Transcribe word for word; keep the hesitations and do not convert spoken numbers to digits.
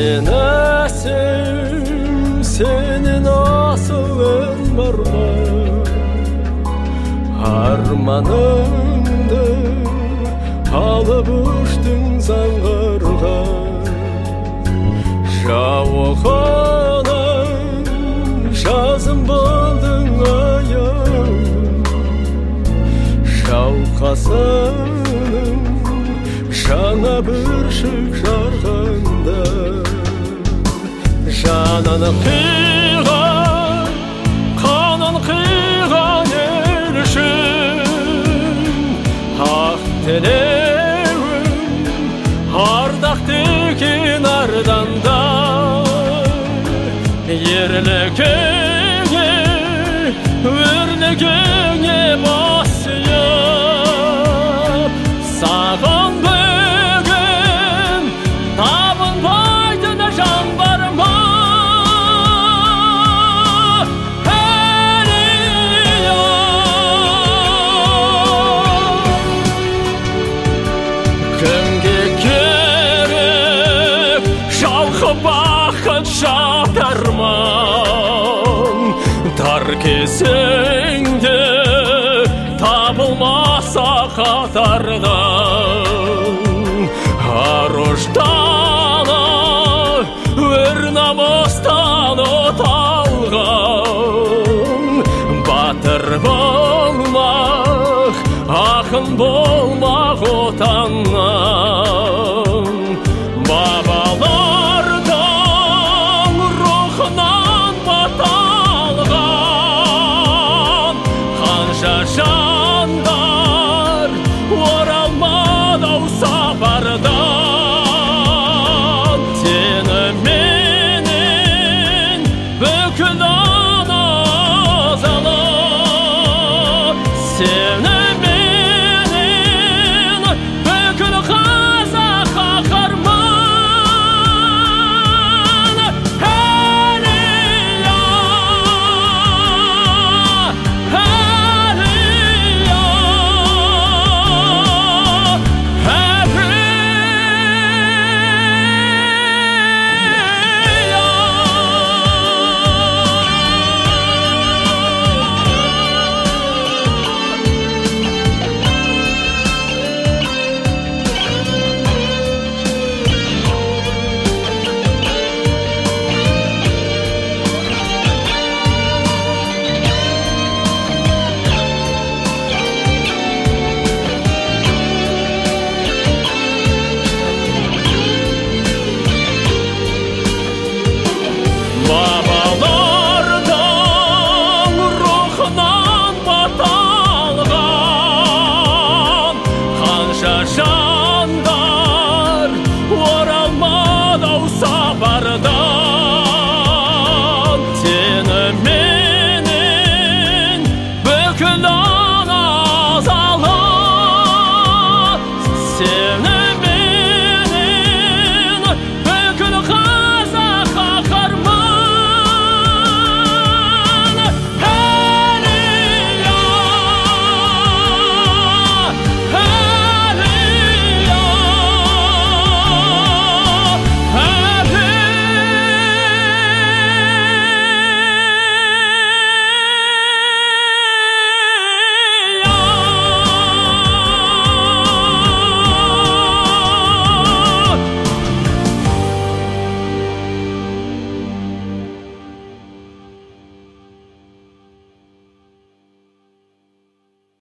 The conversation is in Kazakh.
Сенесім, сенен асылын барма, арманымды алып ұштың заңғарға. Жауығынан жазым болдың аяғым, шалқасының жаңа бүршік жарғанда. Жанын қиған, қанын қиған ел үшін ақ тілеуім ардақты екен арданда. Ерлігіңе, өрлігіңе бас иіп, саған бүгін табынбайтын жан бар ма? Кімге керек жалқы бақыт жатарман, дар кезеңде табылмаса қатардан. Ар ұштана өр намыстан оталған, батыр болмақ, ақын болмақ отаннан.